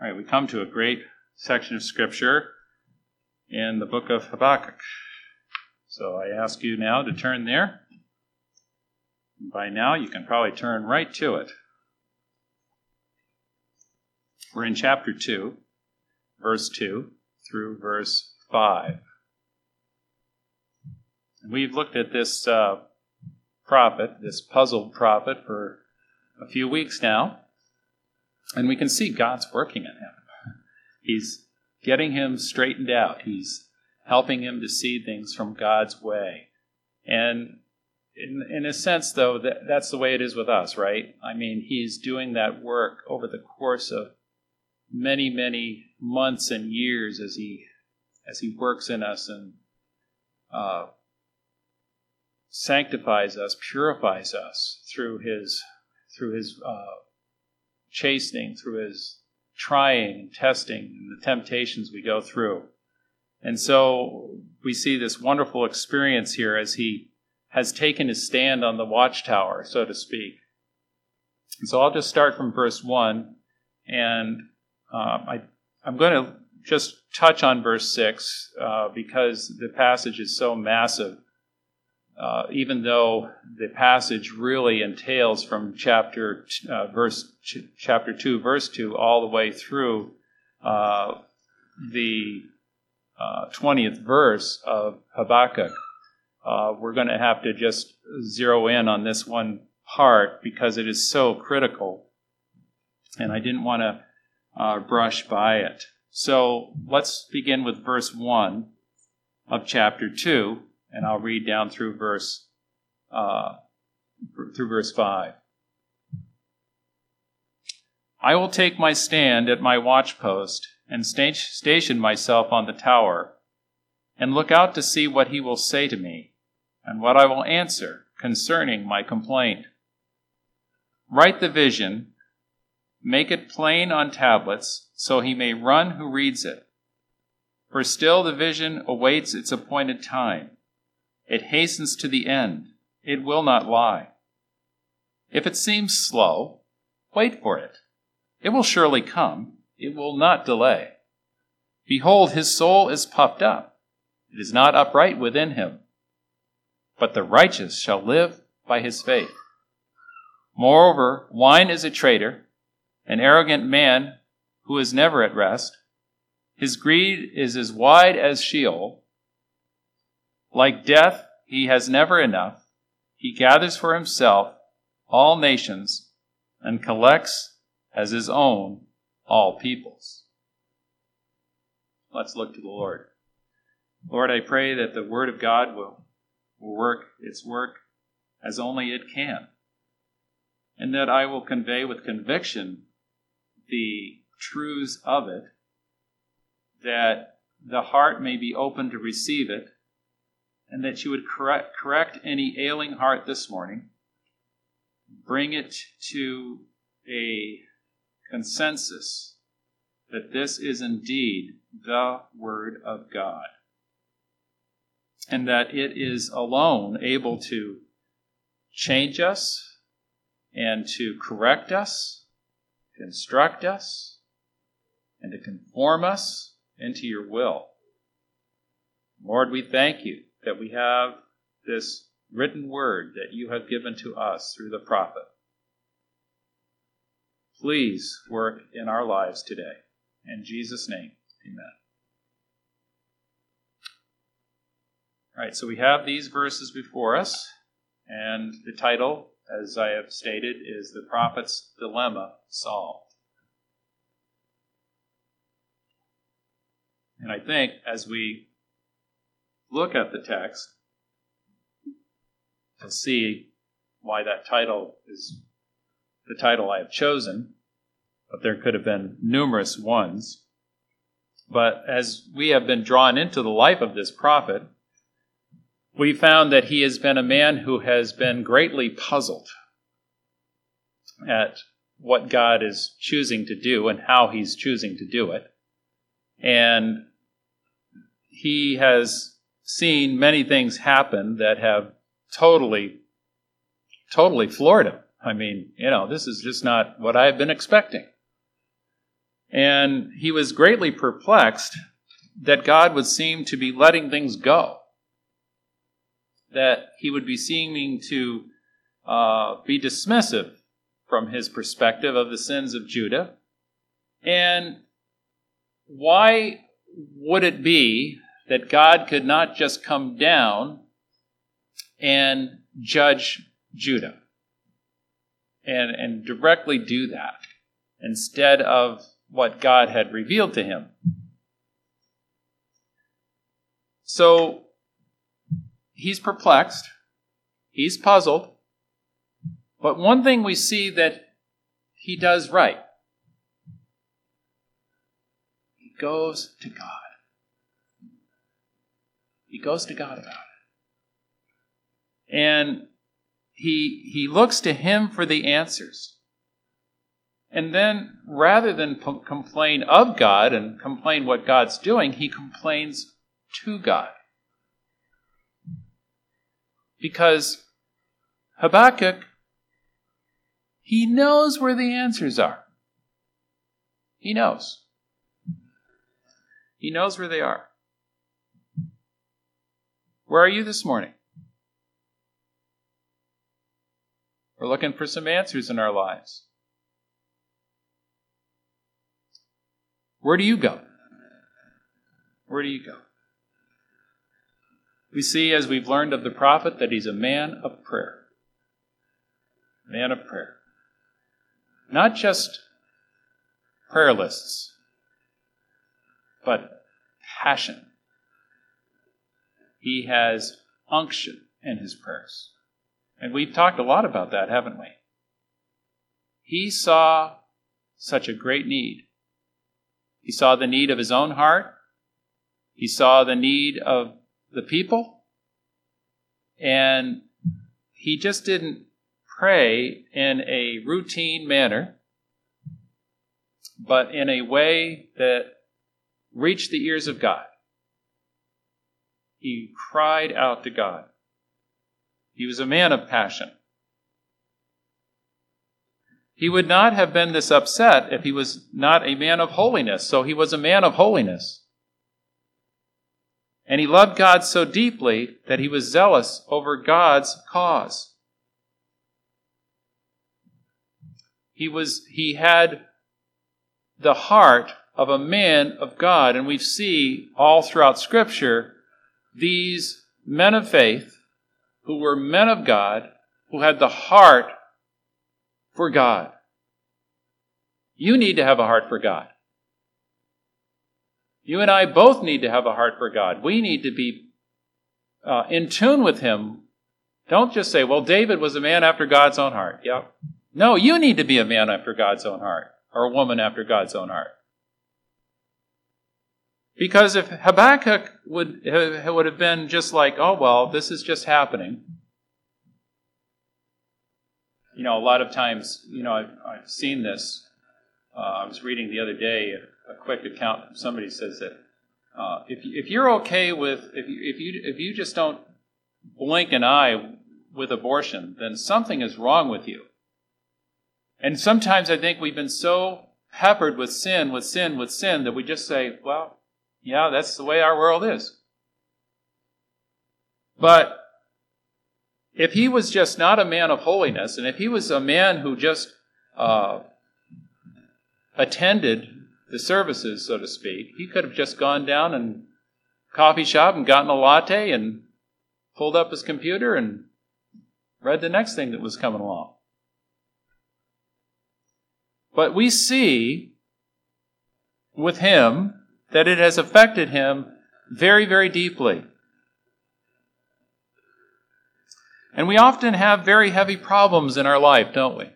All right, we come to a great section of Scripture in the book of Habakkuk. So I ask you now to turn there. By now, you can probably turn right to it. We're in chapter 2, verse 2 through verse 5. And we've looked at this prophet, this puzzled prophet, for a few weeks now. And we can see God's working in him. He's getting him straightened out. He's helping him to see things from God's way. And in a sense, though, that's the way it is with us, right? I mean, he's doing that work over the course of many, many months and years as he works in us and sanctifies us, purifies us through his chastening, through his trying and testing and the temptations we go through. And so we see this wonderful experience here as he has taken his stand on the watchtower, so to speak. And so I'll just start from verse 1, and I'm going to just touch on verse 6 because the passage is so massive. Even though the passage really entails from chapter 2, verse 2, all the way through the 20th verse of Habakkuk, we're going to have to just zero in on this one part because it is so critical, and I didn't want to brush by it. So let's begin with verse 1 of chapter 2. And I'll read down through verse 5. I will take my stand at my watchpost and station myself on the tower, and look out to see what he will say to me, and what I will answer concerning my complaint. Write the vision, make it plain on tablets, so he may run who reads it. For still the vision awaits its appointed time. It hastens to the end. It will not lie. If it seems slow, wait for it. It will surely come. It will not delay. Behold, his soul is puffed up. It is not upright within him. But the righteous shall live by his faith. Moreover, wine is a traitor, an arrogant man who is never at rest. His greed is as wide as Sheol. Like death, he has never enough. He gathers for himself all nations and collects as his own all peoples. Let's look to the Lord. Lord, I pray that the Word of God will work its work as only it can, and that I will convey with conviction the truths of it, that the heart may be open to receive it, and that you would correct any ailing heart this morning, bring it to a consensus that this is indeed the Word of God, and that it is alone able to change us and to correct us, to instruct us, and to conform us into your will. Lord, we thank you that we have this written word that you have given to us through the prophet. Please work in our lives today. In Jesus' name, amen. All right, so we have these verses before us, and the title, as I have stated, is The Prophet's Dilemma Solved. And I think as we look at the text, you'll see why that title is the title I have chosen, but there could have been numerous ones. But as we have been drawn into the life of this prophet, we found that he has been a man who has been greatly puzzled at what God is choosing to do and how he's choosing to do it. And he has seen many things happen that have totally floored him. I mean, this is just not what I've been expecting. And he was greatly perplexed that God would seem to be letting things go, that he would be seeming to be dismissive from his perspective of the sins of Judah. And why would it be that God could not just come down and judge Judah and directly do that instead of what God had revealed to him? So he's perplexed, he's puzzled, but one thing we see that he does right. He goes to God. He goes to God about it. And he looks to him for the answers. And then, rather than complain of God and complain what God's doing, he complains to God. Because Habakkuk, he knows where the answers are. He knows. He knows where they are. Where are you this morning? We're looking for some answers in our lives. Where do you go? Where do you go? We see, as we've learned of the prophet, that he's a man of prayer. Man of prayer. Not just prayer lists, but passion. He has unction in his prayers. And we've talked a lot about that, haven't we? He saw such a great need. He saw the need of his own heart. He saw the need of the people. And he just didn't pray in a routine manner, but in a way that reached the ears of God. He cried out to God. He was a man of passion. He would not have been this upset if he was not a man of holiness. So he was a man of holiness. And he loved God so deeply that he was zealous over God's cause. He had the heart of a man of God. And we see all throughout Scripture these men of faith who were men of God, who had the heart for God. You need to have a heart for God. You and I both need to have a heart for God. We need to be in tune with Him. Don't just say, well, David was a man after God's own heart. Yep. No, you need to be a man after God's own heart, or a woman after God's own heart. Because if Habakkuk would have been just like, oh, well, this is just happening. You know, a lot of times, I've seen this. I was reading the other day a quick account from somebody says that if you're okay with, if you just don't blink an eye with abortion, then something is wrong with you. And sometimes I think we've been so peppered with sin that we just say, well, yeah, that's the way our world is. But if he was just not a man of holiness, and if he was a man who just attended the services, so to speak, he could have just gone down and coffee shop and gotten a latte and pulled up his computer and read the next thing that was coming along. But we see with him that it has affected him very, very deeply. And we often have very heavy problems in our life, don't we?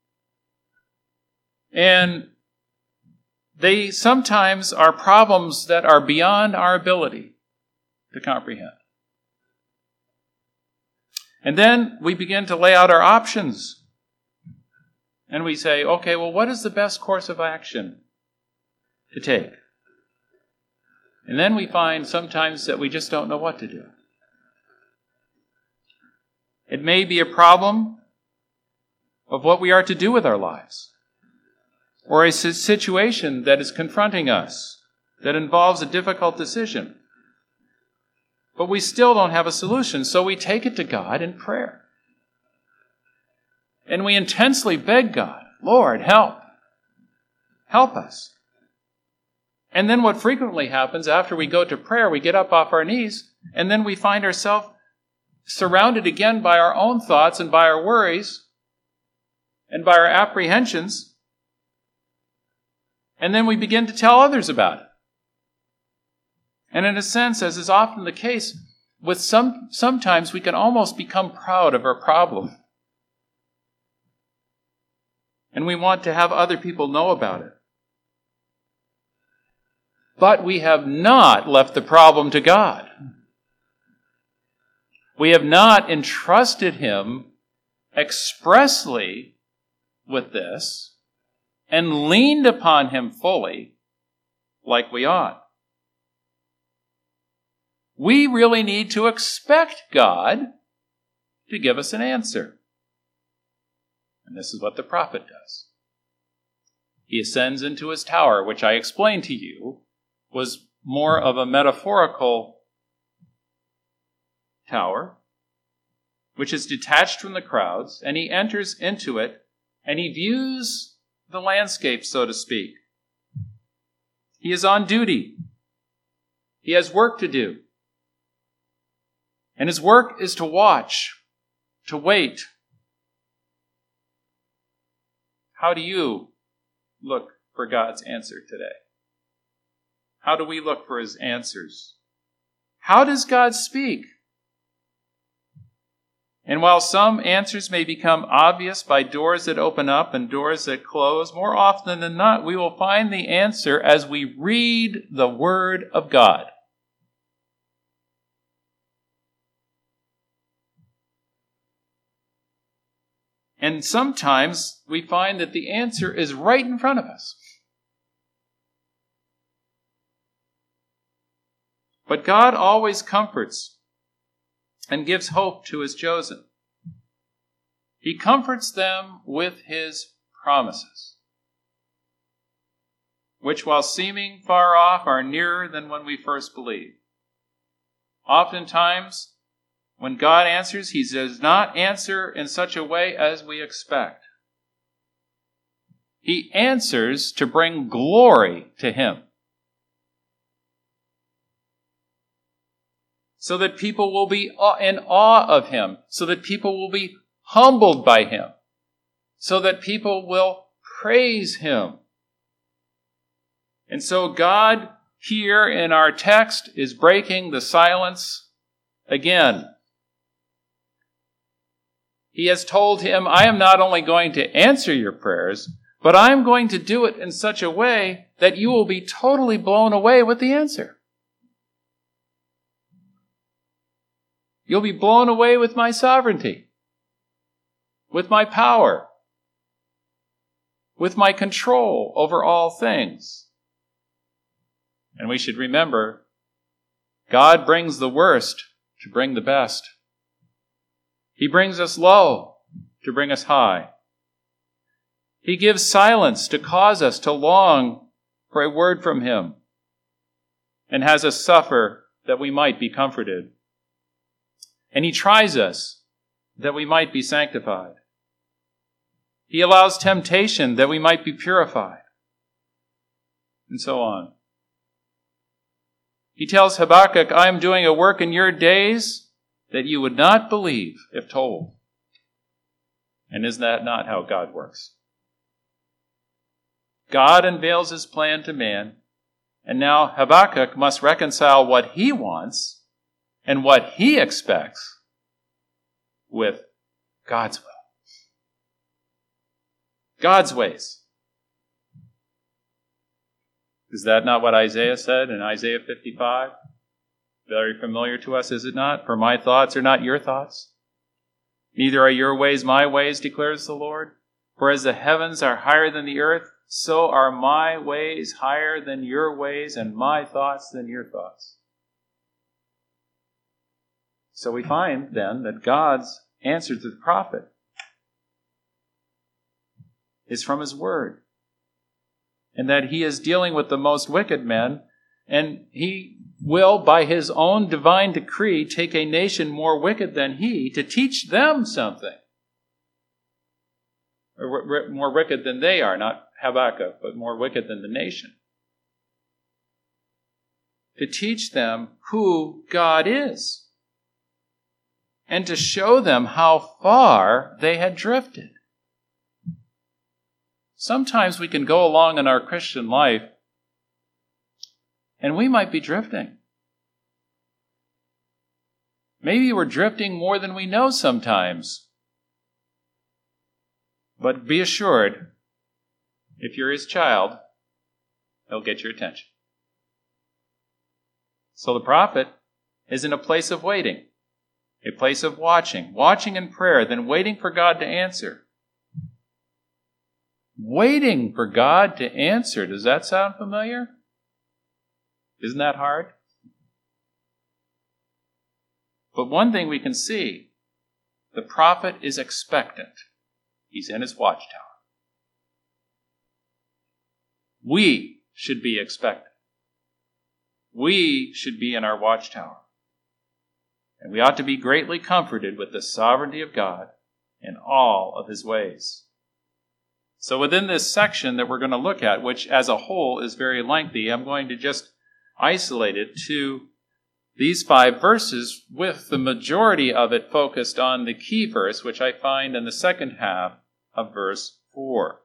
And they sometimes are problems that are beyond our ability to comprehend. And then we begin to lay out our options. And we say, okay, well, what is the best course of action to take? And then we find sometimes that we just don't know what to do. It may be a problem of what we are to do with our lives. or a situation that is confronting us that involves a difficult decision. But we still don't have a solution, so we take it to God in prayer. And we intensely beg God, Lord, help. Help us. And then what frequently happens after we go to prayer, we get up off our knees, and then we find ourselves surrounded again by our own thoughts and by our worries and by our apprehensions. And then we begin to tell others about it. And in a sense, as is often the case, sometimes we can almost become proud of our problem. And we want to have other people know about it. But we have not left the problem to God. We have not entrusted Him expressly with this and leaned upon Him fully like we ought. We really need to expect God to give us an answer. And this is what the prophet does. He ascends into his tower, which I explained to you was more of a metaphorical tower, which is detached from the crowds, and he enters into it, and he views the landscape, so to speak. He is on duty. He has work to do. And his work is to watch, to wait. How do you look for God's answer today? How do we look for His answers? How does God speak? And while some answers may become obvious by doors that open up and doors that close, more often than not, we will find the answer as we read the Word of God. And sometimes we find that the answer is right in front of us. But God always comforts and gives hope to His chosen. He comforts them with His promises, which, while seeming far off, are nearer than when we first believed. Oftentimes, when God answers, He does not answer in such a way as we expect. He answers to bring glory to Him, so that people will be in awe of Him, so that people will be humbled by Him, so that people will praise Him. And so God here in our text is breaking the silence again. He has told him, I am not only going to answer your prayers, but I am going to do it in such a way that you will be totally blown away with the answer. You'll be blown away with my sovereignty, with my power, with my control over all things. And we should remember, God brings the worst to bring the best. He brings us low to bring us high. He gives silence to cause us to long for a word from Him, and has us suffer that we might be comforted. And He tries us that we might be sanctified. He allows temptation that we might be purified, and so on. He tells Habakkuk, I am doing a work in your days that you would not believe if told. And is that not how God works? God unveils His plan to man, and now Habakkuk must reconcile what he wants and what he expects with God's will. God's ways. Is that not what Isaiah said in Isaiah 55? Very familiar to us, is it not? For my thoughts are not your thoughts. Neither are your ways my ways, declares the Lord. For as the heavens are higher than the earth, so are my ways higher than your ways, and my thoughts than your thoughts. So we find then that God's answer to the prophet is from His word. and that he is dealing with the most wicked men, and he will, by his own divine decree, take a nation more wicked than he to teach them something. Or more wicked than they are, not Habakkuk, but more wicked than the nation. To teach them who God is, and to show them how far they had drifted. Sometimes we can go along in our Christian life, and we might be drifting. Maybe we're drifting more than we know sometimes. But be assured, if you're his child, he'll get your attention. So the prophet is in a place of waiting, a place of watching in prayer, then waiting for God to answer. Waiting for God to answer. Does that sound familiar? Isn't that hard? But one thing we can see, the prophet is expectant. He's in his watchtower. We should be expectant. We should be in our watchtower. And we ought to be greatly comforted with the sovereignty of God in all of his ways. So within this section that we're going to look at, which as a whole is very lengthy, I'm going to just isolate it to these 5 verses, with the majority of it focused on the key verse, which I find in the second half of verse 4.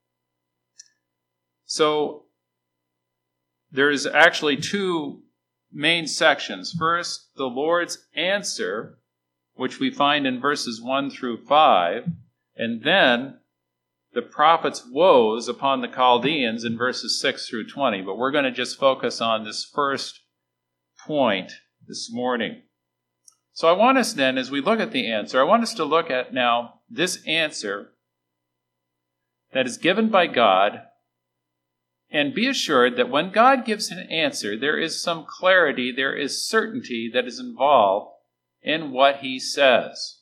So there's actually 2 main sections. First, the Lord's answer, which we find in verses 1 through 5, and then the prophet's woes upon the Chaldeans in verses 6 through 20. But we're going to just focus on this first point this morning. So I want us then, as we look at the answer, I want us to look at now this answer that is given by God, and be assured that when God gives an answer, there is some clarity, there is certainty that is involved in what he says.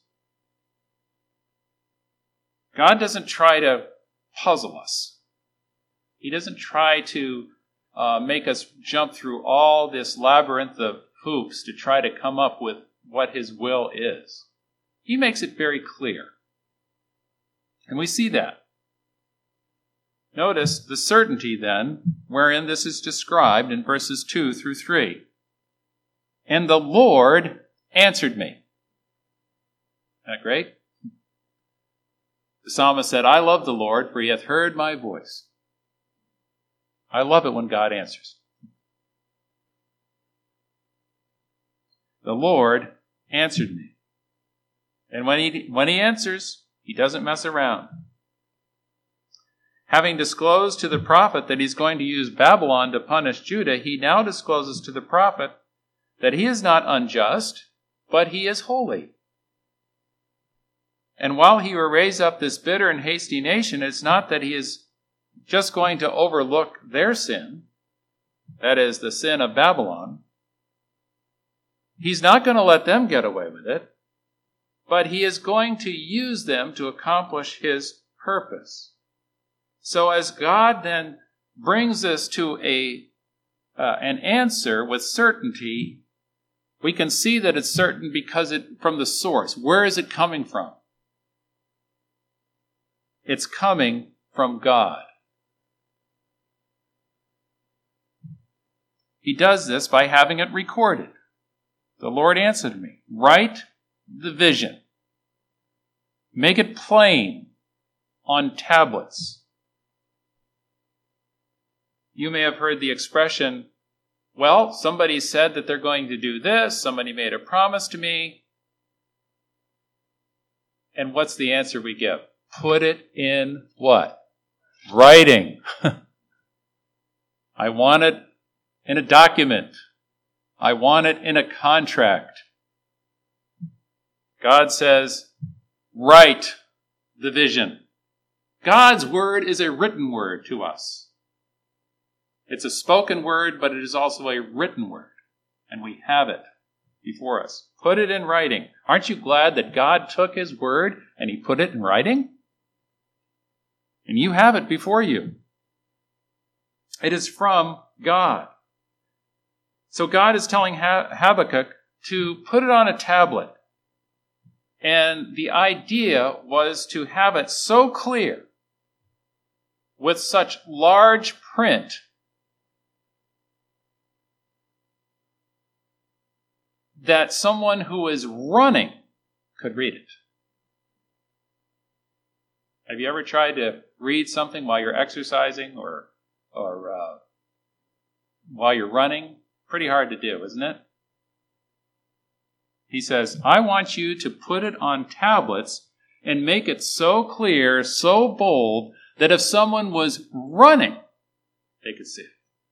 God doesn't try to puzzle us. He doesn't try to make us jump through all this labyrinth of hoops to try to come up with what his will is. He makes it very clear. And we see that. Notice the certainty then, wherein this is described in verses 2 through 3. And the Lord answered me. Isn't that great? The psalmist said, I love the Lord, for he hath heard my voice. I love it when God answers. The Lord answered me. And when he answers, he doesn't mess around. Having disclosed to the prophet that he's going to use Babylon to punish Judah, he now discloses to the prophet that he is not unjust, but he is holy. And while he will raise up this bitter and hasty nation, it's not that he is just going to overlook their sin, that is, the sin of Babylon. He's not going to let them get away with it, but he is going to use them to accomplish his purpose. So as God then brings us to an answer with certainty, we can see that it's certain because from the source. Where is it coming from? It's coming from God. He does this by having it recorded. The Lord answered me, write the vision. Make it plain on tablets. You may have heard the expression, well, somebody said that they're going to do this. Somebody made a promise to me. And what's the answer we give? Put it in what? Writing. I want it in a document. I want it in a contract. God says, write the vision. God's word is a written word to us. It's a spoken word, but it is also a written word. And we have it before us. Put it in writing. Aren't you glad that God took his word and he put it in writing? And you have it before you. It is from God. So God is telling Habakkuk to put it on a tablet. And the idea was to have it so clear, with such large print, that someone who is running could read it. Have you ever tried to read something while you're exercising or while you're running? Pretty hard to do, isn't it? He says, I want you to put it on tablets and make it so clear, so bold, that if someone was running, they could see it.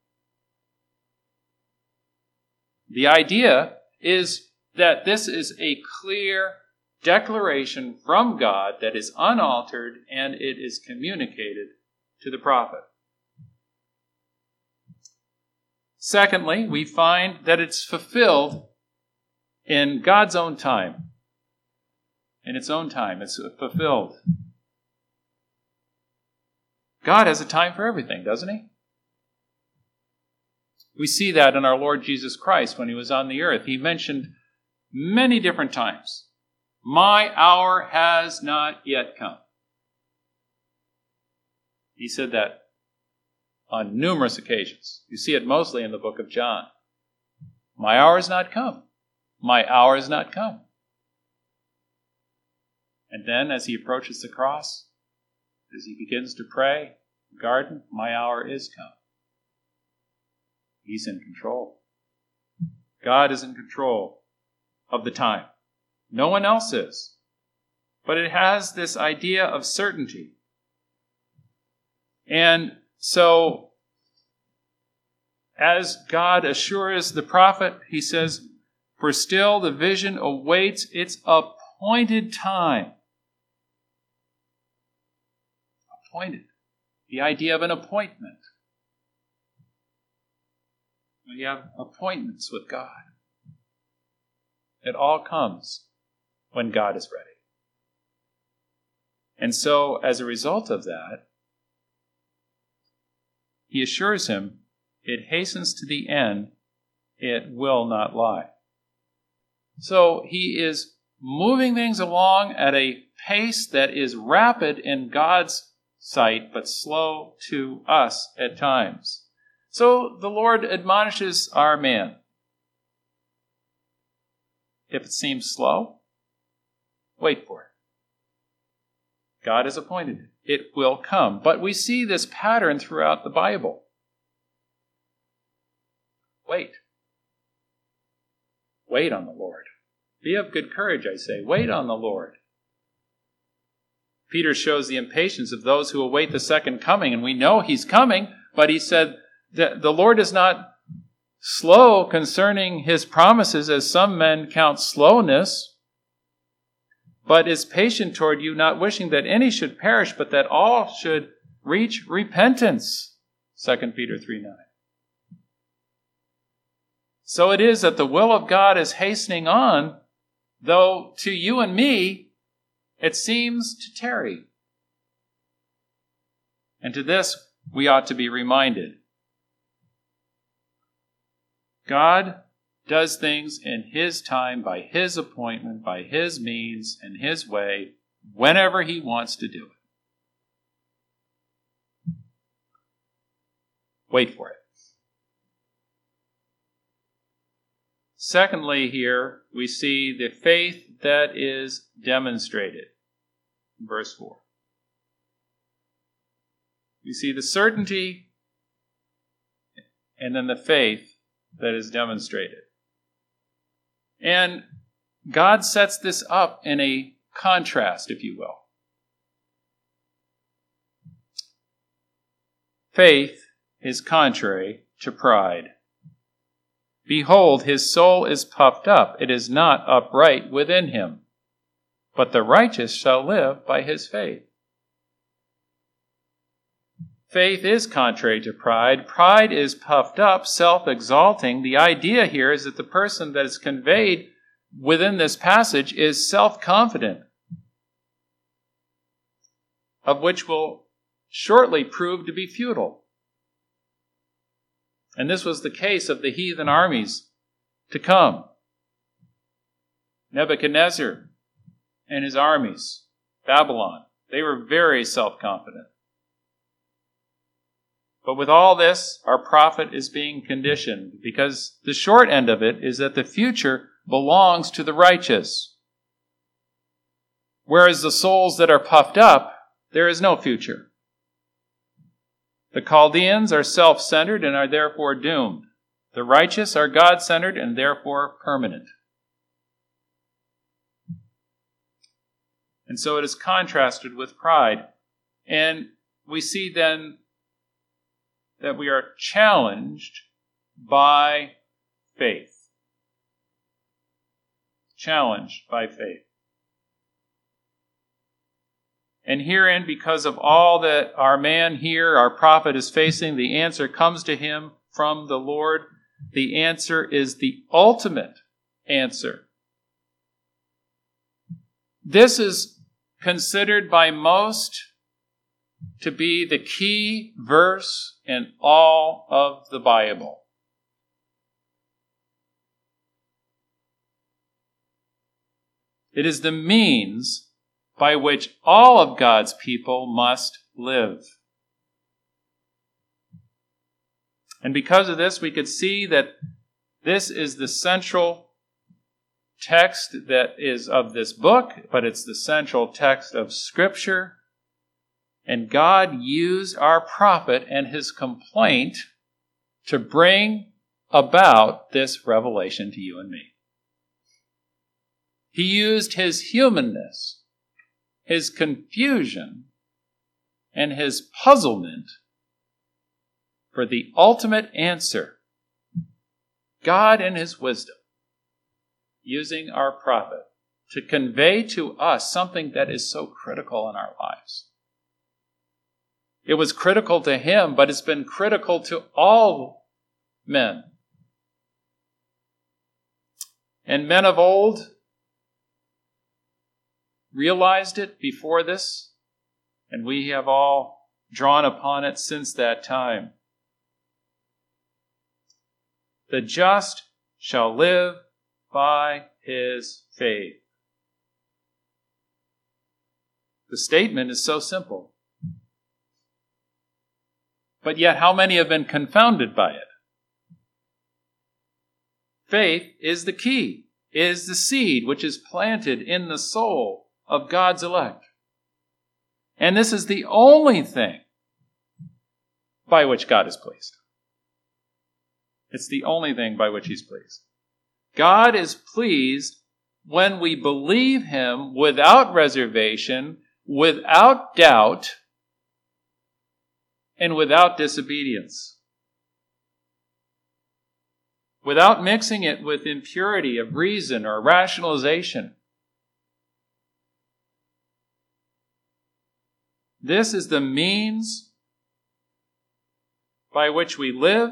The idea is that this is a clear declaration from God that is unaltered, and it is communicated to the prophet. Secondly, we find that it's fulfilled in God's own time. In its own time, it's fulfilled. God has a time for everything, doesn't he? We see that in our Lord Jesus Christ when he was on the earth. He mentioned many different times, my hour has not yet come. He said that on numerous occasions. You see it mostly in the book of John. My hour has not come. My hour has not come. And then as he approaches the cross, as he begins to pray in the garden, my hour is come. He's in control. God is in control of the time. No one else is. But it has this idea of certainty. And so, as God assures the prophet, he says, for still the vision awaits its appointed time. Appointed. The idea of an appointment. We have appointments with God. It all comes when God is ready. And so, as a result of that, he assures him, it hastens to the end, it will not lie. So he is moving things along at a pace that is rapid in God's sight, but slow to us at times. So the Lord admonishes our man. If it seems slow, wait for it. God has appointed it. It will come. But we see this pattern throughout the Bible. Wait. Wait on the Lord. Be of good courage, I say. Wait on the Lord. Peter shows the impatience of those who await the second coming, and we know he's coming, but he said that the Lord is not slow concerning his promises, as some men count slowness, but is patient toward you, not wishing that any should perish, but that all should reach repentance. 2 Peter 3:9. So it is that the will of God is hastening on, though to you and me it seems to tarry. And to this we ought to be reminded. God does things in his time, by his appointment, by his means, and his way, whenever he wants to do it. Wait for it. Secondly, here we see the faith that is demonstrated. Verse 4. We see the certainty and then the faith that is demonstrated. And God sets this up in a contrast, if you will. Faith is contrary to pride. Behold, his soul is puffed up. It is not upright within him. But the righteous shall live by his faith. Faith is contrary to pride. Pride is puffed up, self-exalting. The idea here is that the person that is conveyed within this passage is self-confident, of which will shortly prove to be futile. And this was the case of the heathen armies to come. Nebuchadnezzar and his armies, Babylon, they were very self-confident. But with all this, our prophet is being conditioned, because the short end of it is that the future belongs to the righteous. Whereas the souls that are puffed up, there is no future. The Chaldeans are self-centered and are therefore doomed. The righteous are God-centered and therefore permanent. And so it is contrasted with pride. And we see then that we are challenged by faith. Challenged by faith. And herein, because of all that our man here, our prophet, is facing, the answer comes to him from the Lord. The answer is the ultimate answer. This is considered by most to be the key verse in all of the Bible. It is the means by which all of God's people must live. And because of this, we could see that this is the central text that is of this book, but it's the central text of Scripture. And God used our prophet and his complaint to bring about this revelation to you and me. He used his humanness, his confusion, and his puzzlement for the ultimate answer. God in his wisdom, using our prophet to convey to us something that is so critical in our lives. It was critical to him, but it's been critical to all men. And men of old realized it before this, and we have all drawn upon it since that time. The just shall live by his faith. The statement is so simple. But yet, how many have been confounded by it? Faith is the key, is the seed which is planted in the soul of God's elect. And this is the only thing by which God is pleased. It's the only thing by which he's pleased. God is pleased when we believe him without reservation, without doubt, and without disobedience. Without mixing it with impurity of reason or rationalization. This is the means by which we live,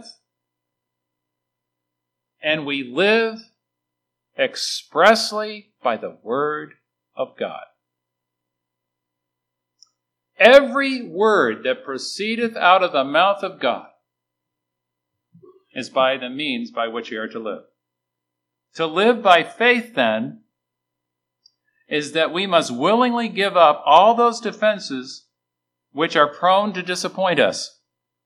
and we live expressly by the Word of God. Every word that proceedeth out of the mouth of God is by the means by which we are to live. To live by faith, then, is that we must willingly give up all those defenses which are prone to disappoint us.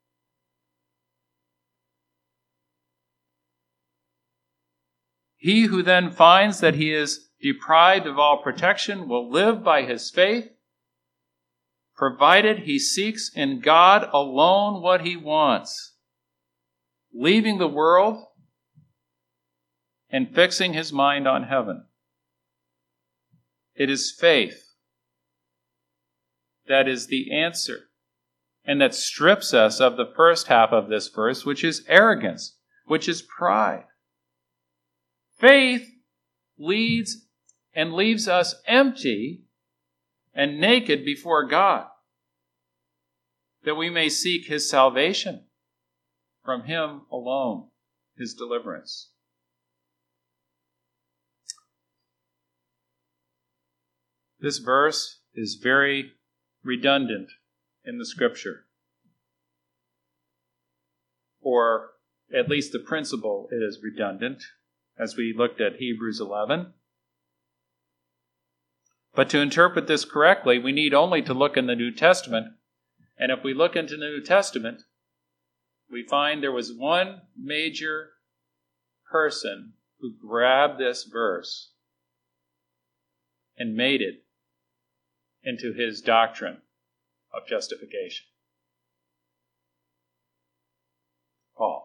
He who then finds that he is deprived of all protection will live by his faith, provided he seeks in God alone what he wants, leaving the world and fixing his mind on heaven. It is faith that is the answer, and that strips us of the first half of this verse, which is arrogance, which is pride. Faith leads and leaves us empty and naked before God, that we may seek his salvation from him alone, his deliverance. This verse is very redundant in the Scripture. For at least the principle is redundant, as we looked at Hebrews 11. But to interpret this correctly, we need only to look in the New Testament. And if we look into the New Testament, we find there was one major person who grabbed this verse and made it into his doctrine of justification. Paul.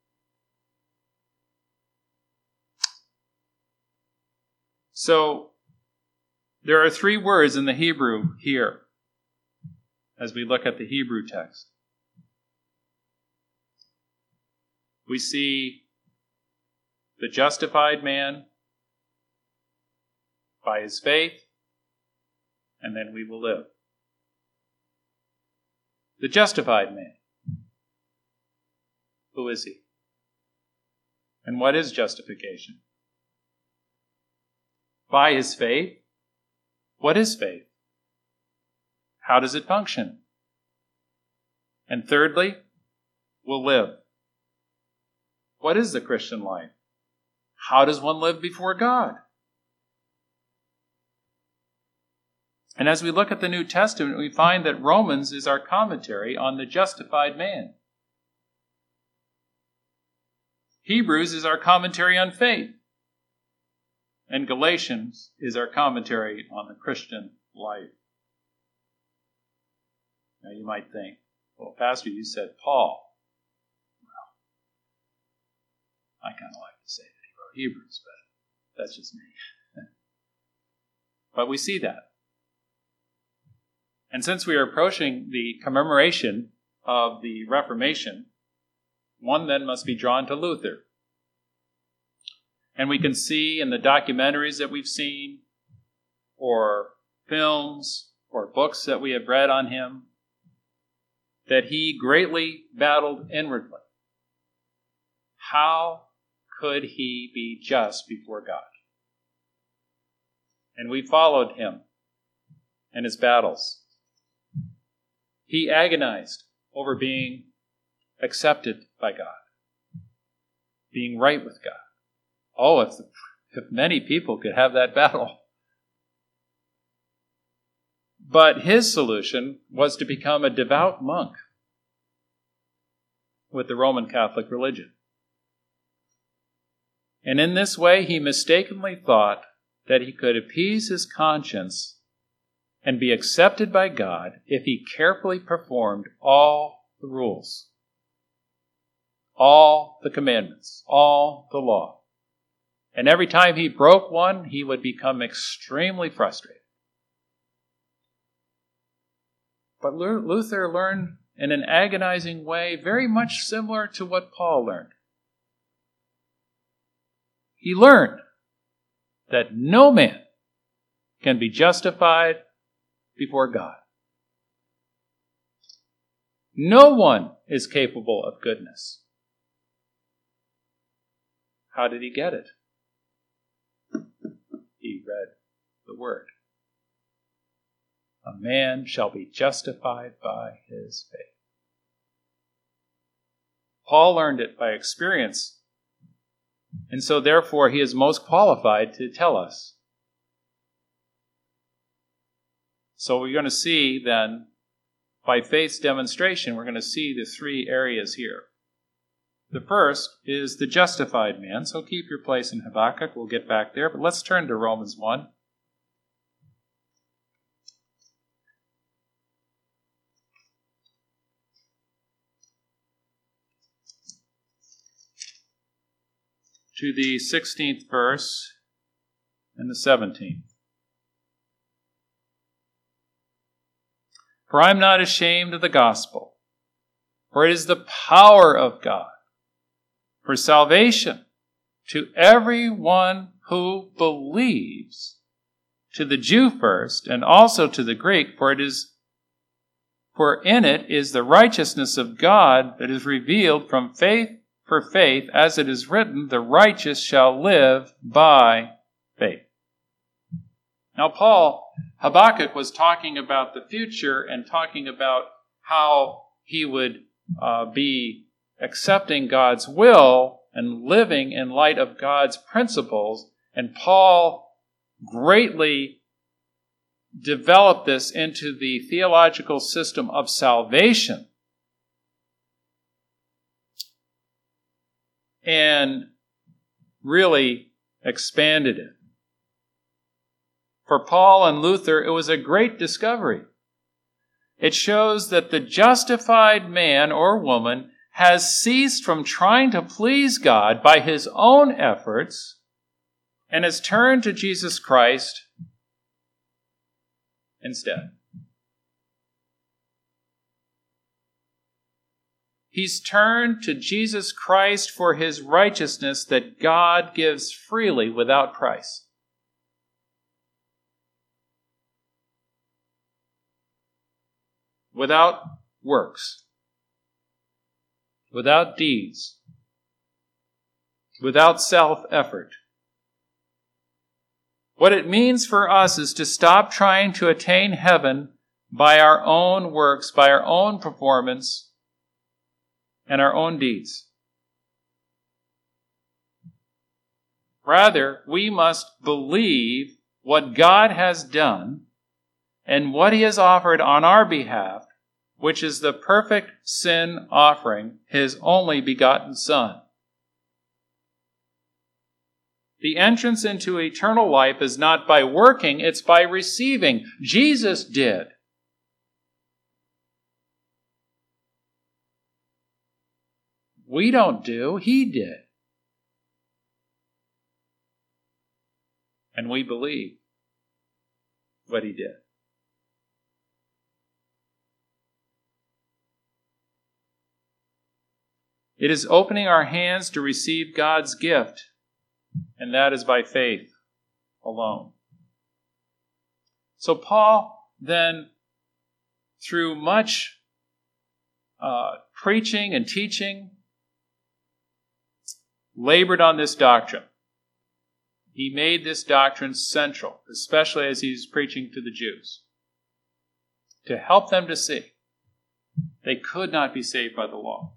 So, there are three words in the Hebrew here as we look at the Hebrew text. We see the justified man by his faith, and then we will live. The justified man. Who is he? And what is justification? By his faith. What is faith? How does it function? And thirdly, will live. What is the Christian life? How does one live before God? And as we look at the New Testament, we find that Romans is our commentary on the justified man. Hebrews is our commentary on faith. And Galatians is our commentary on the Christian life. Now you might think, well, Pastor, you said Paul. Well, I kind of like to say that he wrote Hebrews, but that's just me. But we see that. And since we are approaching the commemoration of the Reformation, one then must be drawn to Luther. And we can see in the documentaries that we've seen, or films, or books that we have read on him, that he greatly battled inwardly. How could he be just before God? And we followed him in his battles. He agonized over being accepted by God, being right with God. Oh, if many people could have that battle. But his solution was to become a devout monk with the Roman Catholic religion. And in this way, he mistakenly thought that he could appease his conscience and be accepted by God if he carefully performed all the rules, all the commandments, all the law. And every time he broke one, he would become extremely frustrated. But Luther learned in an agonizing way, very much similar to what Paul learned. He learned that no man can be justified before God. No one is capable of goodness. How did he get it? He read the Word. A man shall be justified by his faith. Paul learned it by experience, and so therefore he is most qualified to tell us. So we're going to see then, by faith's demonstration, we're going to see the three areas here. The first is the justified man, so keep your place in Habakkuk. We'll get back there, but let's turn to Romans 1. To the 16th verse and the 17th. For I am not ashamed of the gospel, for it is the power of God for salvation to everyone who believes, to the Jew first, and also to the Greek, for in it is the righteousness of God that is revealed from faith for faith, as it is written, the righteous shall live by faith. Now Habakkuk was talking about the future and talking about how he would be accepting God's will and living in light of God's principles. And Paul greatly developed this into the theological system of salvation. And really expanded it. For Paul and Luther, it was a great discovery. It shows that the justified man or woman has ceased from trying to please God by his own efforts and has turned to Jesus Christ instead. He's turned to Jesus Christ for his righteousness that God gives freely without price. Without works, without deeds, without self-effort. What it means for us is to stop trying to attain heaven by our own works, by our own performance, and our own deeds. Rather, we must believe what God has done and what he has offered on our behalf, which is the perfect sin offering, his only begotten Son. The entrance into eternal life is not by working, it's by receiving. Jesus did. We don't do, he did. And we believe what he did. It is opening our hands to receive God's gift, and that is by faith alone. So Paul then, through much preaching and teaching, labored on this doctrine. He made this doctrine central, especially as he's preaching to the Jews, to help them to see they could not be saved by the law.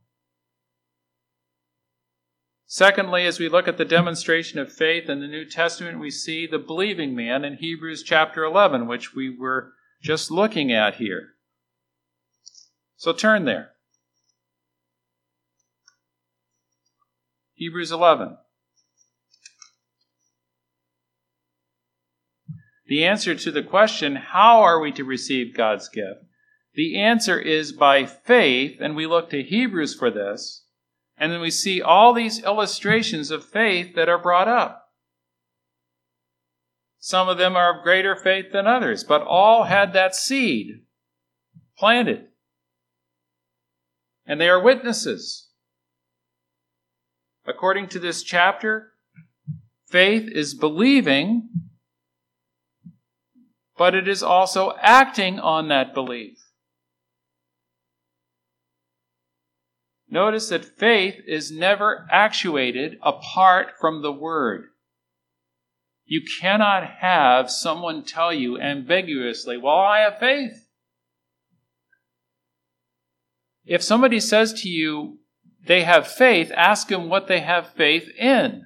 Secondly, as we look at the demonstration of faith in the New Testament, we see the believing man in Hebrews chapter 11, which we were just looking at here. So turn there. Hebrews 11. The answer to the question, how are we to receive God's gift? The answer is by faith, and we look to Hebrews for this. And then we see all these illustrations of faith that are brought up. Some of them are of greater faith than others, but all had that seed planted. And they are witnesses. According to this chapter, faith is believing, but it is also acting on that belief. Notice that faith is never actuated apart from the Word. You cannot have someone tell you ambiguously, well, I have faith. If somebody says to you they have faith, ask them what they have faith in.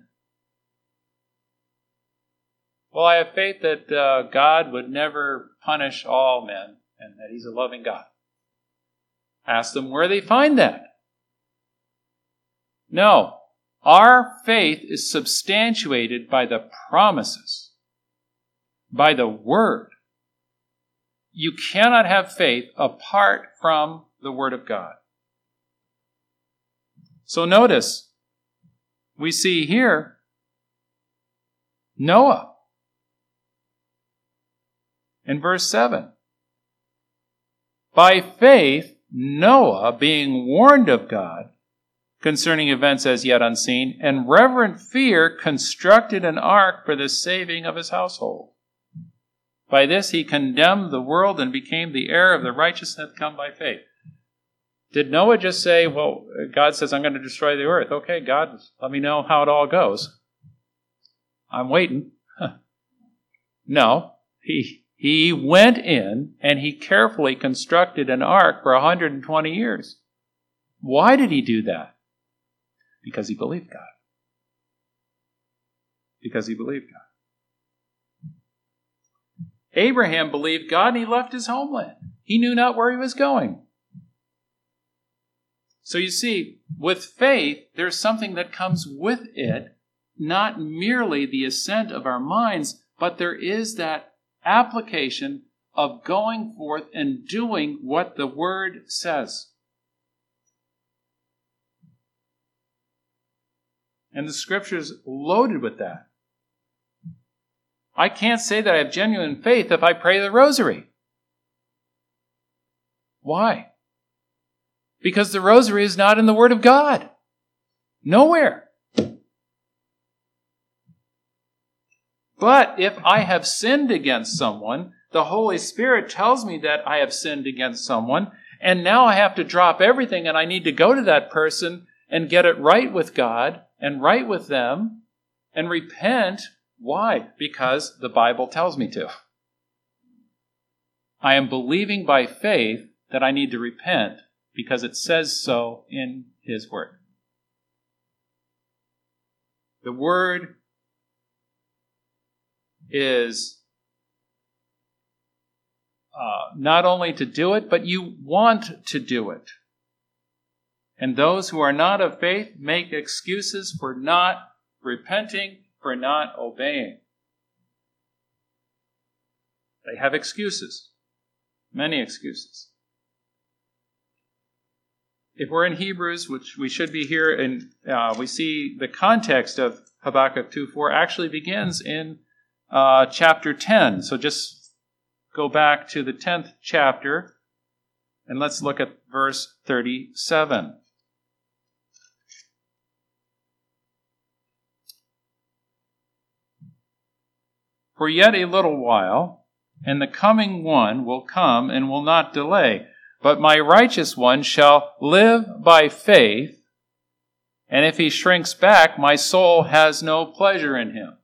Well, I have faith that God would never punish all men and that he's a loving God. Ask them where they find that. No, our faith is substantiated by the promises, by the Word. You cannot have faith apart from the Word of God. So notice, we see here Noah in verse 7. By faith, Noah, being warned of God concerning events as yet unseen, and reverent fear constructed an ark for the saving of his household. By this he condemned the world and became the heir of the righteousness that come by faith. Did Noah just say, well, God says, I'm going to destroy the earth. Okay, God, let me know how it all goes. I'm waiting. No, he went in and he carefully constructed an ark for 120 years. Why did he do that? Because he believed God. Because he believed God. Abraham believed God and he left his homeland. He knew not where he was going. So you see, with faith, there's something that comes with it, not merely the assent of our minds, but there is that application of going forth and doing what the Word says. And the Scripture's loaded with that. I can't say that I have genuine faith if I pray the rosary. Why? Because the rosary is not in the Word of God. Nowhere. But if I have sinned against someone, the Holy Spirit tells me that I have sinned against someone, and now I have to drop everything and I need to go to that person and get it right with God and right with them and repent. Why? Because the Bible tells me to. I am believing by faith that I need to repent because it says so in His Word. The Word is not only to do it, but you want to do it. And those who are not of faith make excuses for not repenting, for not obeying. They have excuses, many excuses. If we're in Hebrews, which we should be here, and we see the context of Habakkuk 2:4 actually begins in chapter 10. So just go back to the 10th chapter, and let's look at verse 37. For yet a little while, and the coming one will come and will not delay. But my righteous one shall live by faith, and if he shrinks back, my soul has no pleasure in him.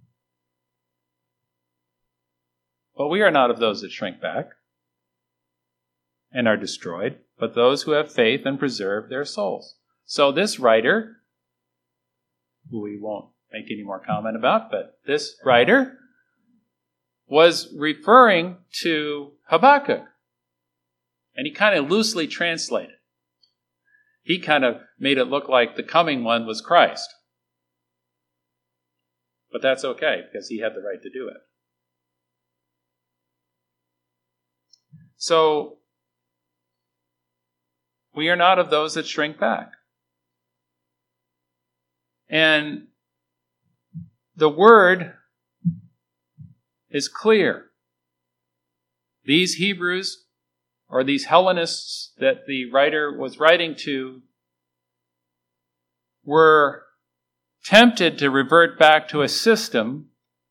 But we are not of those that shrink back and are destroyed, but those who have faith and preserve their souls. So this writer, who we won't make any more comment about, but this writer was referring to Habakkuk. And he kind of loosely translated. He kind of made it look like the coming one was Christ. But that's okay, because he had the right to do it. So, we are not of those that shrink back. And the word is clear. These Hebrews, or these Hellenists that the writer was writing to, were tempted to revert back to a system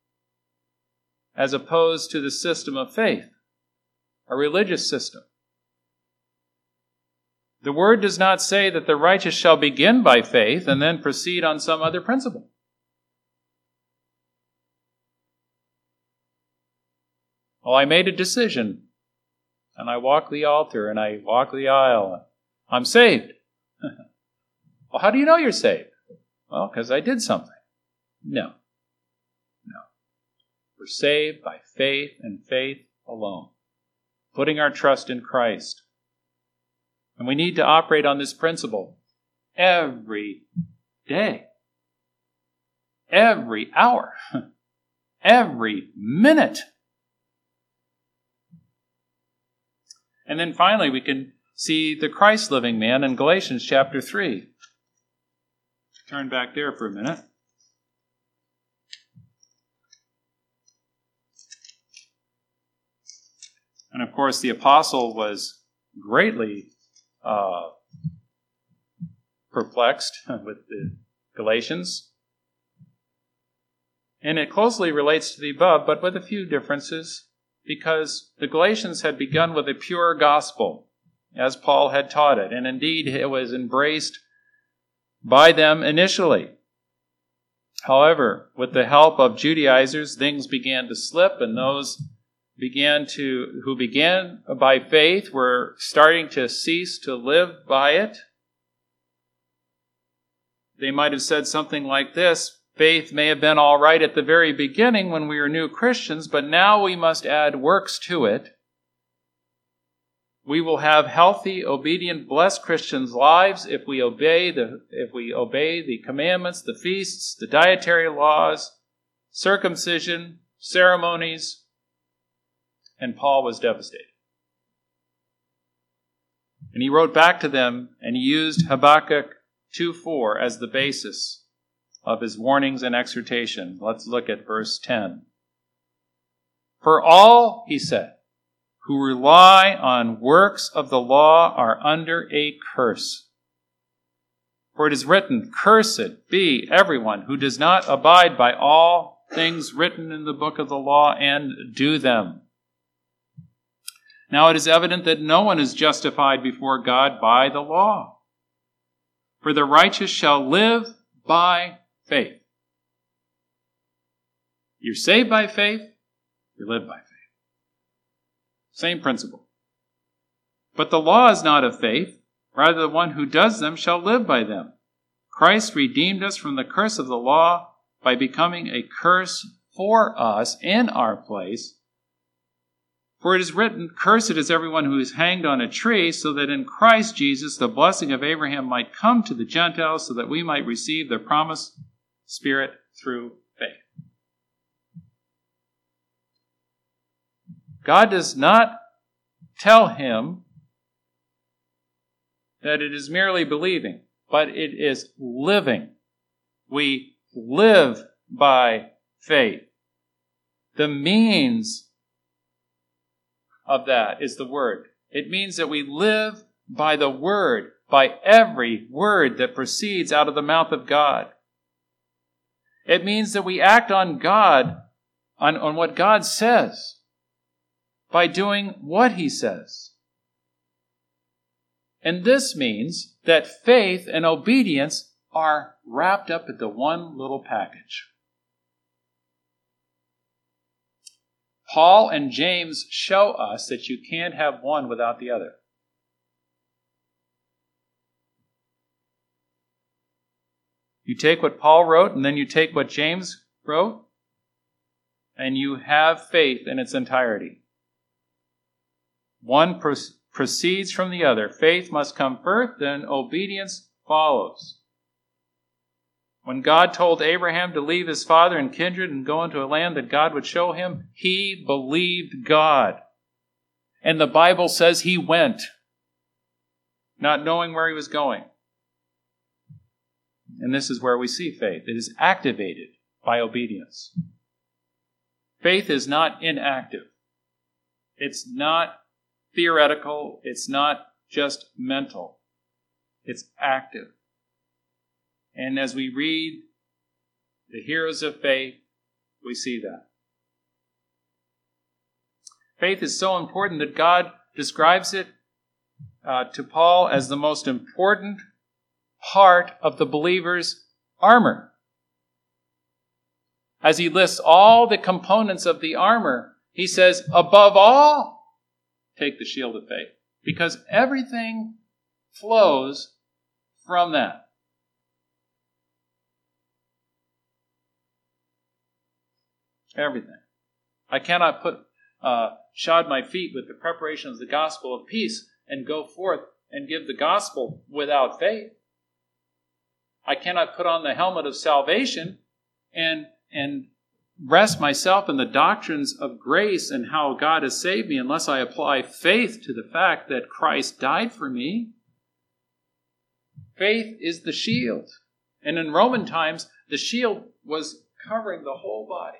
as opposed to the system of faith, a religious system. The word does not say that the righteous shall begin by faith and then proceed on some other principle. Well, I made a decision, and I walk the altar, and I walk the aisle, and I'm saved. Well, how do you know you're saved? Well, because I did something. No. We're saved by faith and faith alone, putting our trust in Christ. And we need to operate on this principle every day, every hour, every minute. And then finally, we can see the Christ-living man in Galatians chapter 3. Turn back there for a minute. And of course, the apostle was greatly perplexed with the Galatians. And it closely relates to the above, but with a few differences, because the Galatians had begun with a pure gospel, as Paul had taught it, and indeed it was embraced by them initially. However, with the help of Judaizers, things began to slip, and those who began by faith were starting to cease to live by it. they might have said something like this: faith may have been all right at the very beginning when we were new Christians, but now we must add works to it. We will have healthy, obedient, blessed Christians' lives if we obey the commandments, the feasts, the dietary laws, circumcision, ceremonies. And Paul was devastated. And he wrote back to them, and he used Habakkuk 2:4 as the basis of his warnings and exhortation. Let's look at verse 10. For all, he said, who rely on works of the law are under a curse. For it is written, cursed be everyone who does not abide by all things written in the book of the law and do them. Now it is evident that no one is justified before God by the law. For the righteous shall live by faith. You're saved by faith, you live by faith. Same principle. But the law is not of faith, rather the one who does them shall live by them. Christ redeemed us from the curse of the law by becoming a curse for us in our place. For it is written, cursed is everyone who is hanged on a tree, so that in Christ Jesus the blessing of Abraham might come to the Gentiles, so that we might receive the promised Spirit through faith. God does not tell him that it is merely believing, but it is living. We live by faith. The means of that is the Word. It means that we live by the Word, by every word that proceeds out of the mouth of God. It means that we act on God, on what God says, by doing what he says. And this means that faith and obedience are wrapped up into one little package. Paul and James show us that you can't have one without the other. You take what Paul wrote, and then you take what James wrote, and you have faith in its entirety. One proceeds from the other. Faith must come first, then obedience follows. When God told Abraham to leave his father and kindred and go into a land that God would show him, he believed God. And the Bible says he went, not knowing where he was going. And this is where we see faith. It is activated by obedience. Faith is not inactive. It's not theoretical. It's not just mental. It's active. And as we read the heroes of faith, we see that. Faith is so important that God describes it to Paul as the most important part of the believer's armor. As he lists all the components of the armor, he says, above all, take the shield of faith. Because everything flows from that. Everything. I cannot shod my feet with the preparation of the gospel of peace and go forth and give the gospel without faith. I cannot put on the helmet of salvation and rest myself in the doctrines of grace and how God has saved me unless I apply faith to the fact that Christ died for me. Faith is the shield. And in Roman times, the shield was covering the whole body.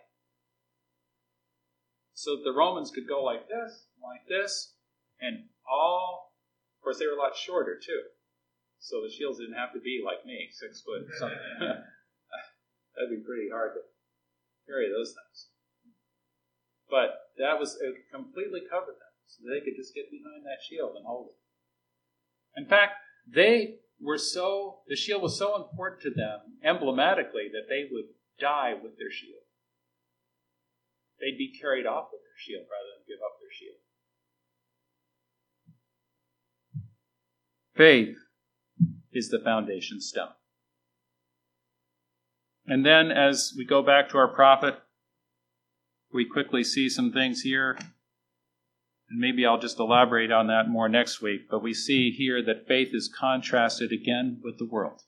So that the Romans could go like this, and all, of course they were a lot shorter too. So the shields didn't have to be like me, 6 foot or something. That'd be pretty hard to carry those things. But that was, it completely covered them, so they could just get behind that shield and hold it. In fact, the shield was so important to them, emblematically, that they would die with their shield. They'd be carried off with their shield rather than give up their shield. Faith is the foundation stone. And then as we go back to our prophet, we quickly see some things here. And maybe I'll just elaborate on that more next week. But we see here that faith is contrasted again with the world.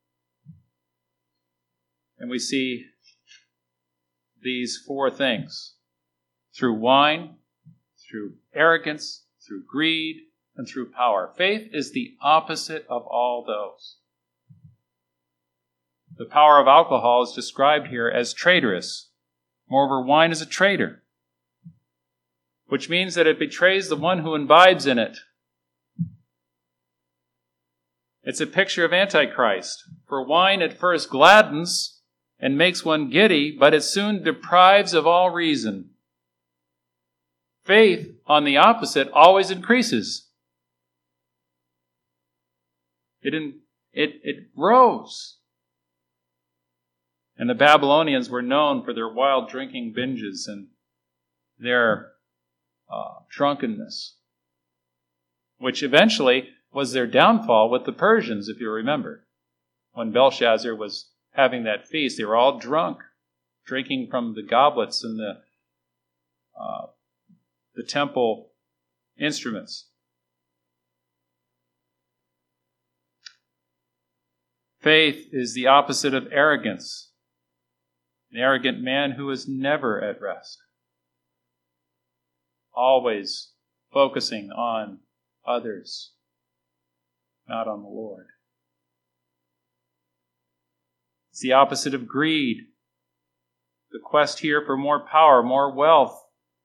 And we see these four things: through wine, through arrogance, through greed, and through power. Faith is the opposite of all those. The power of alcohol is described here as traitorous. Moreover, wine is a traitor, which means that it betrays the one who imbibes in it. It's a picture of Antichrist. For wine at first gladdens and makes one giddy, but it soon deprives of all reason. Faith, on the opposite, always increases. It grows. And the Babylonians were known for their wild drinking binges and their drunkenness, which eventually was their downfall with the Persians, if you remember. When Belshazzar was having that feast, they were all drunk, drinking from the goblets and the temple instruments. Faith is the opposite of arrogance. An arrogant man who is never at rest, always focusing on others, not on the Lord. It's the opposite of greed, the quest here for more power, more wealth.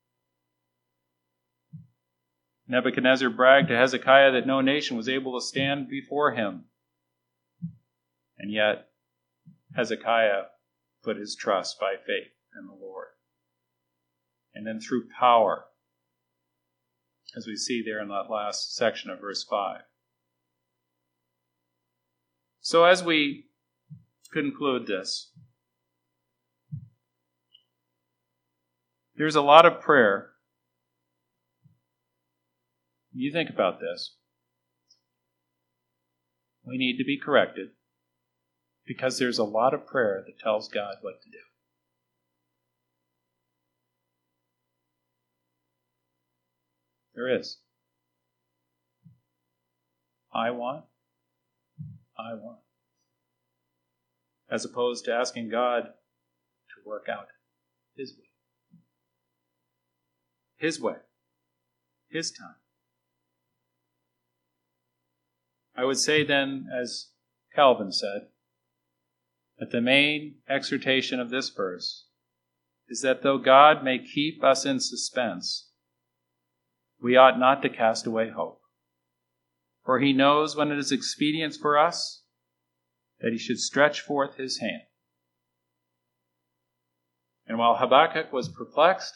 Nebuchadnezzar bragged to Hezekiah that no nation was able to stand before him. And yet, Hezekiah put his trust by faith in the Lord. And then through power, as we see there in that last section of verse 5. So as we conclude this, there's a lot of prayer. You think about this. We need to be corrected because there's a lot of prayer that tells God what to do. There is. I want. As opposed to asking God to work out His way. His way. His time. I would say then, as Calvin said, that the main exhortation of this verse is that though God may keep us in suspense, we ought not to cast away hope. For He knows when it is expedient for us that He should stretch forth His hand. And while Habakkuk was perplexed,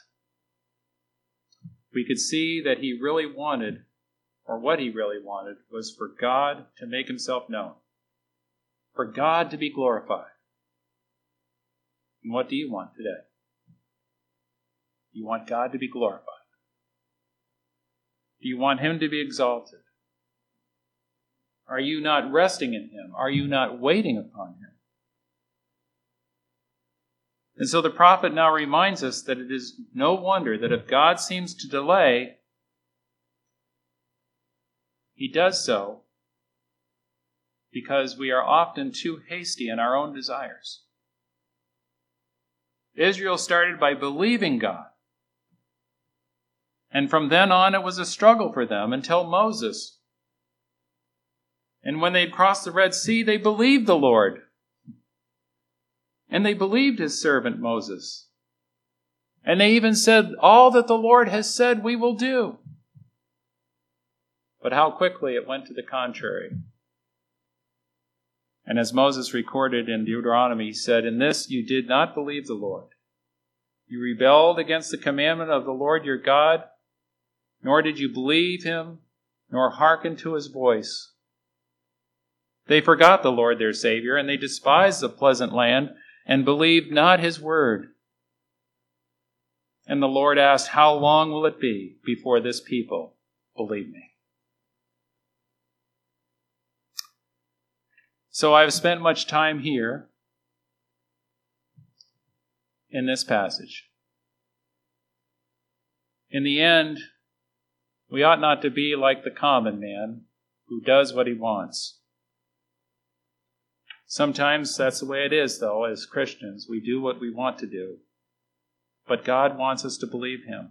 we could see that he really wanted, or what he really wanted, was for God to make Himself known, for God to be glorified. And what do you want today? Do you want God to be glorified? Do you want Him to be exalted? Are you not resting in Him? Are you not waiting upon Him? And so the prophet now reminds us that it is no wonder that if God seems to delay, He does so because we are often too hasty in our own desires. Israel started by believing God. And from then on, it was a struggle for them until Moses. And when they had crossed the Red Sea, they believed the Lord. And they believed His servant Moses. And they even said, all that the Lord has said we will do. But how quickly it went to the contrary. And as Moses recorded in Deuteronomy, he said, in this you did not believe the Lord. You rebelled against the commandment of the Lord your God, nor did you believe Him, nor hearken to His voice. They forgot the Lord their Savior, and they despised the pleasant land, and believed not His word. And the Lord asked, how long will it be before this people believe me? So I've spent much time here in this passage. In the end, we ought not to be like the common man who does what he wants. Sometimes that's the way it is, though, as Christians. We do what we want to do. But God wants us to believe him.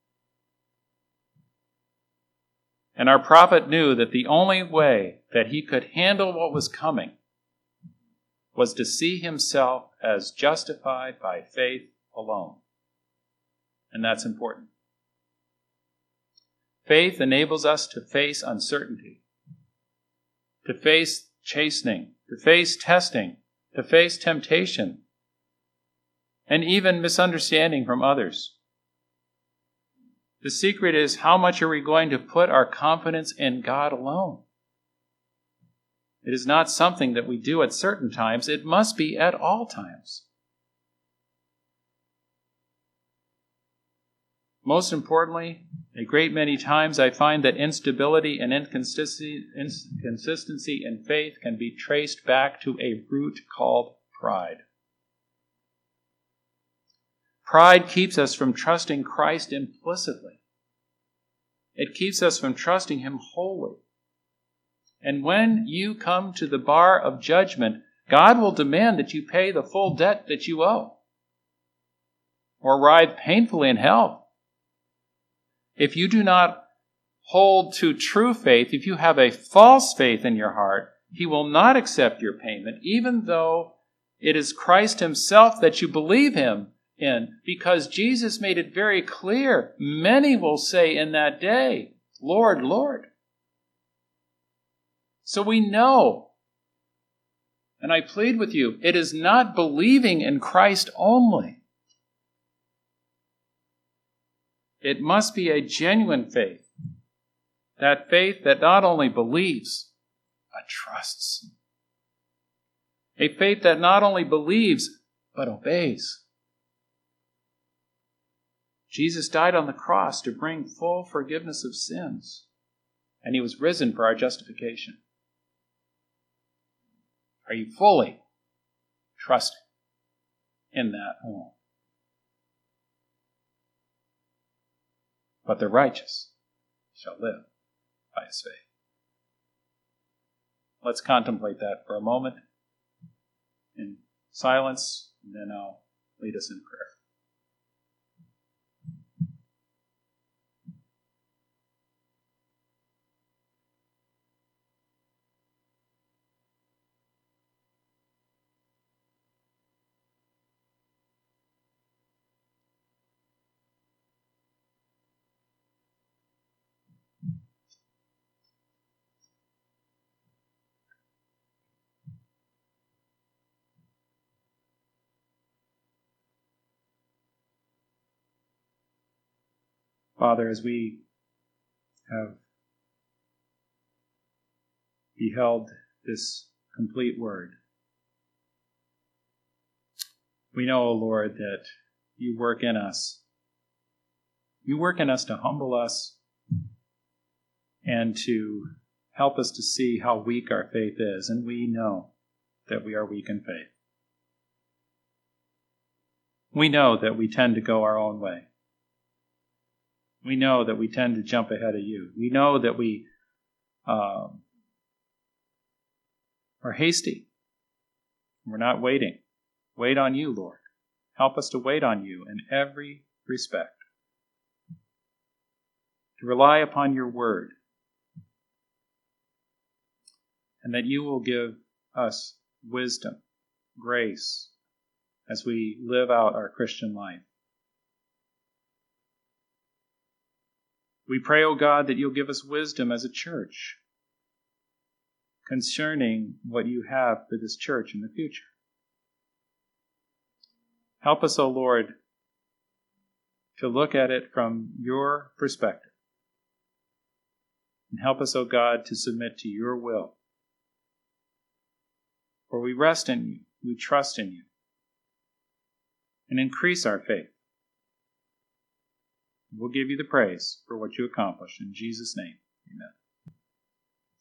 And our prophet knew that the only way that he could handle what was coming was to see himself as justified by faith alone. And that's important. Faith enables us to face uncertainty, to face chastening, to face testing, to face temptation, and even misunderstanding from others. The secret is, how much are we going to put our confidence in God alone? It is not something that we do at certain times. It must be at all times. Most importantly, a great many times I find that instability and inconsistency in faith can be traced back to a root called pride. Pride keeps us from trusting Christ implicitly. It keeps us from trusting him wholly. And when you come to the bar of judgment, God will demand that you pay the full debt that you owe, or writhe painfully in hell. If you do not hold to true faith, if you have a false faith in your heart, he will not accept your payment, even though it is Christ himself that you believe him in, because Jesus made it very clear. Many will say in that day, Lord, Lord. So we know, and I plead with you, it is not believing in Christ only. It must be a genuine faith. That faith that not only believes, but trusts. A faith that not only believes, but obeys. Jesus died on the cross to bring full forgiveness of sins, and he was risen for our justification. Are you fully trusting in that alone? But the righteous shall live by his faith. Let's contemplate that for a moment in silence, and then I'll lead us in prayer. Father, as we have beheld this complete word, we know, O Lord, that you work in us. You work in us to humble us and to help us to see how weak our faith is, and we know that we are weak in faith. We know that we tend to go our own way. We know that we tend to jump ahead of you. We know that we are hasty. We're not waiting. Wait on you, Lord. Help us to wait on you in every respect. To rely upon your word. And that you will give us wisdom, grace, as we live out our Christian life. We pray, O God, that you'll give us wisdom as a church concerning what you have for this church in the future. Help us, O Lord, to look at it from your perspective. And help us, O God, to submit to your will. For we rest in you, we trust in you, and increase our faith. We'll give you the praise for what you accomplish. In Jesus' name, amen.